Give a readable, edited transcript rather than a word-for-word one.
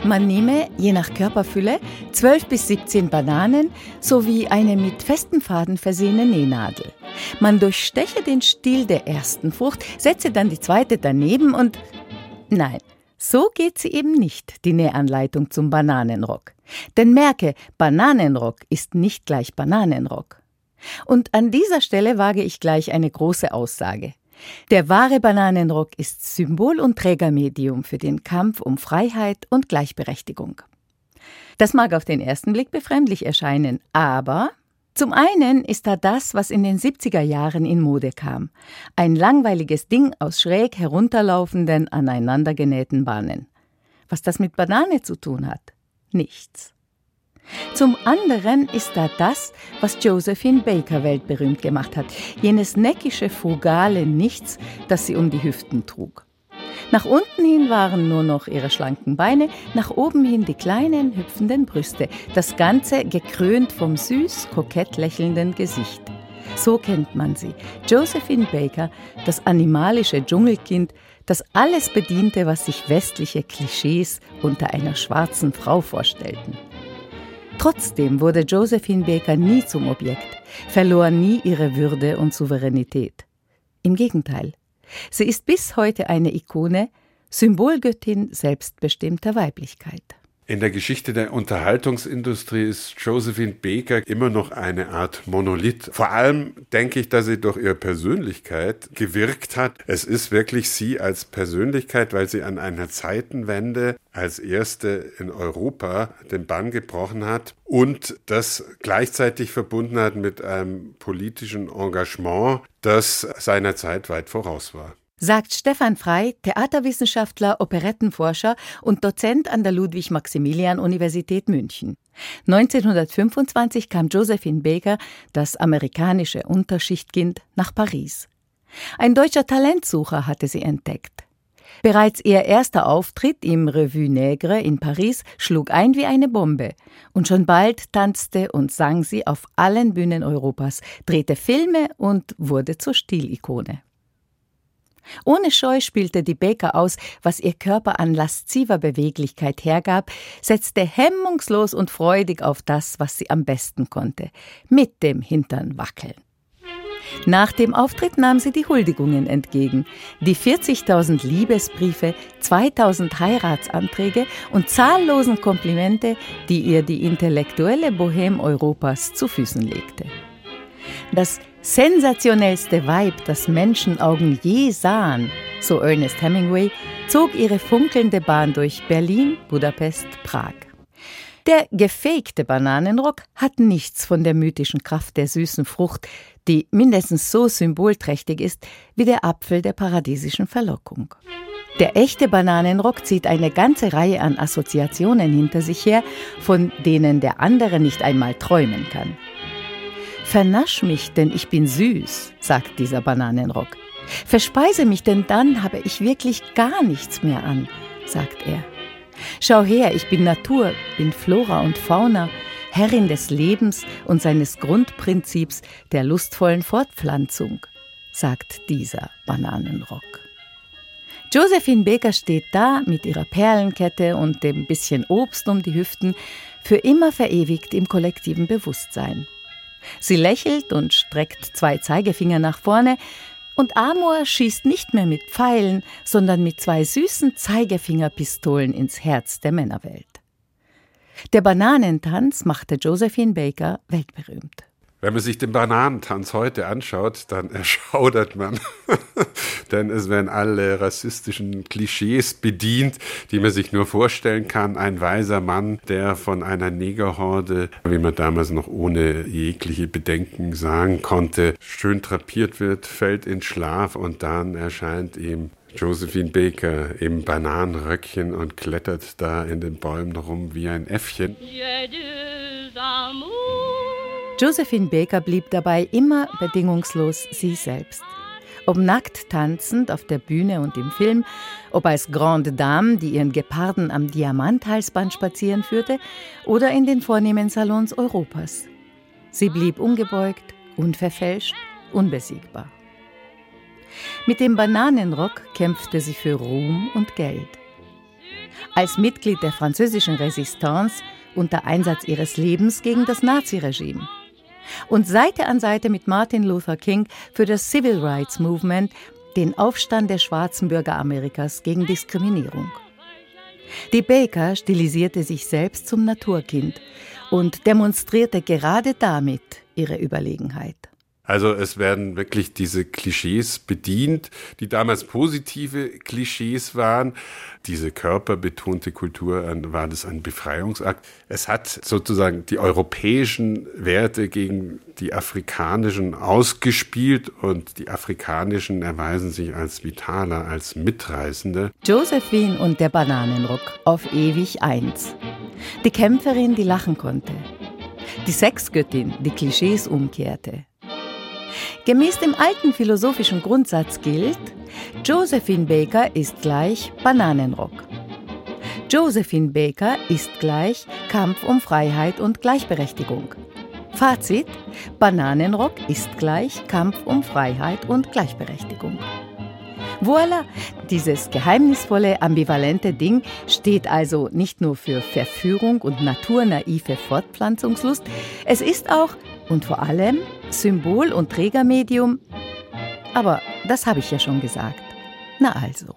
Man nehme, je nach Körperfülle, 12 bis 17 Bananen sowie eine mit festem Faden versehene Nähnadel. Man durchsteche den Stiel der ersten Frucht, setze dann die zweite daneben und... Nein, so geht sie eben nicht, die Nähanleitung zum Bananenrock. Denn merke, Bananenrock ist nicht gleich Bananenrock. Und an dieser Stelle wage ich gleich eine große Aussage. Der wahre Bananenrock ist Symbol und Trägermedium für den Kampf um Freiheit und Gleichberechtigung. Das mag auf den ersten Blick befremdlich erscheinen, aber zum einen ist da das, was in den 70er Jahren in Mode kam. Ein langweiliges Ding aus schräg herunterlaufenden, aneinandergenähten Bahnen. Was das mit Banane zu tun hat? Nichts. Zum anderen ist da das, was Josephine Baker weltberühmt gemacht hat, jenes neckische, frugale Nichts, das sie um die Hüften trug. Nach unten hin waren nur noch ihre schlanken Beine, nach oben hin die kleinen, hüpfenden Brüste, das Ganze gekrönt vom süß, kokett lächelnden Gesicht. So kennt man sie, Josephine Baker, das animalische Dschungelkind, das alles bediente, was sich westliche Klischees unter einer schwarzen Frau vorstellten. Trotzdem wurde Josephine Baker nie zum Objekt, verlor nie ihre Würde und Souveränität. Im Gegenteil, sie ist bis heute eine Ikone, Symbolgöttin selbstbestimmter Weiblichkeit. In der Geschichte der Unterhaltungsindustrie ist Josephine Baker immer noch eine Art Monolith. Vor allem denke ich, dass sie durch ihre Persönlichkeit gewirkt hat. Es ist wirklich sie als Persönlichkeit, weil sie an einer Zeitenwende als erste in Europa den Bann gebrochen hat und das gleichzeitig verbunden hat mit einem politischen Engagement, das seiner Zeit weit voraus war. Sagt Stefan Frey, Theaterwissenschaftler, Operettenforscher und Dozent an der Ludwig-Maximilian-Universität München. 1925 kam Josephine Baker, das amerikanische Unterschichtkind, nach Paris. Ein deutscher Talentsucher hatte sie entdeckt. Bereits ihr erster Auftritt im Revue Nègre in Paris schlug ein wie eine Bombe. Und schon bald tanzte und sang sie auf allen Bühnen Europas, drehte Filme und wurde zur Stilikone. Ohne Scheu spielte die Baker aus, was ihr Körper an lasziver Beweglichkeit hergab, setzte hemmungslos und freudig auf das, was sie am besten konnte, mit dem Hintern wackeln. Nach dem Auftritt nahm sie die Huldigungen entgegen, die 40.000 Liebesbriefe, 2.000 Heiratsanträge und zahllosen Komplimente, die ihr die intellektuelle Bohème Europas zu Füßen legte. Das sensationellste Weib, das Menschenaugen je sahen, so Ernest Hemingway, zog ihre funkelnde Bahn durch Berlin, Budapest, Prag. Der gefakte Bananenrock hat nichts von der mythischen Kraft der süßen Frucht, die mindestens so symbolträchtig ist wie der Apfel der paradiesischen Verlockung. Der echte Bananenrock zieht eine ganze Reihe an Assoziationen hinter sich her, von denen der andere nicht einmal träumen kann. »Vernasch mich, denn ich bin süß«, sagt dieser Bananenrock. »Verspeise mich, denn dann habe ich wirklich gar nichts mehr an«, sagt er. »Schau her, ich bin Natur, bin Flora und Fauna, Herrin des Lebens und seines Grundprinzips der lustvollen Fortpflanzung«, sagt dieser Bananenrock. Josephine Baker steht da mit ihrer Perlenkette und dem bisschen Obst um die Hüften, für immer verewigt im kollektiven Bewusstsein. Sie lächelt und streckt 2 Zeigefinger nach vorne und Amor schießt nicht mehr mit Pfeilen, sondern mit 2 süßen Zeigefingerpistolen ins Herz der Männerwelt. Der Bananentanz machte Josephine Baker weltberühmt. Wenn man sich den Bananentanz heute anschaut, dann erschaudert man. Denn es werden alle rassistischen Klischees bedient, die man sich nur vorstellen kann. Ein weiser Mann, der von einer Negerhorde, wie man damals noch ohne jegliche Bedenken sagen konnte, schön drapiert wird, fällt in Schlaf und dann erscheint ihm Josephine Baker im Bananenröckchen und klettert da in den Bäumen rum wie ein Äffchen. Josephine Baker blieb dabei immer bedingungslos sie selbst. Ob nackt tanzend auf der Bühne und im Film, ob als Grande Dame, die ihren Geparden am Diamanthalsband spazieren führte, oder in den vornehmen Salons Europas. Sie blieb ungebeugt, unverfälscht, unbesiegbar. Mit dem Bananenrock kämpfte sie für Ruhm und Geld. als Mitglied der französischen Resistance unter Einsatz ihres Lebens gegen das Naziregime. Und Seite an Seite mit Martin Luther King für das Civil Rights Movement, den Aufstand der schwarzen Bürger Amerikas gegen Diskriminierung. Die Baker stilisierte sich selbst zum Naturkind und demonstrierte gerade damit ihre Überlegenheit. Also es werden wirklich diese Klischees bedient, die damals positive Klischees waren. Diese körperbetonte Kultur, war das ein Befreiungsakt. Es hat sozusagen die europäischen Werte gegen die afrikanischen ausgespielt und die afrikanischen erweisen sich als vitaler, als mitreißende. Josephine und der Bananenrock auf ewig eins. Die Kämpferin, die lachen konnte. Die Sexgöttin, die Klischees umkehrte. Gemäß dem alten philosophischen Grundsatz gilt, Josephine Baker ist gleich Bananenrock. Josephine Baker ist gleich Kampf um Freiheit und Gleichberechtigung. Fazit: Bananenrock ist gleich Kampf um Freiheit und Gleichberechtigung. Voilà, dieses geheimnisvolle, ambivalente Ding steht also nicht nur für Verführung und naturnaive Fortpflanzungslust, es ist auch und vor allem Symbol und Trägermedium. Aber das habe ich ja schon gesagt. Na also.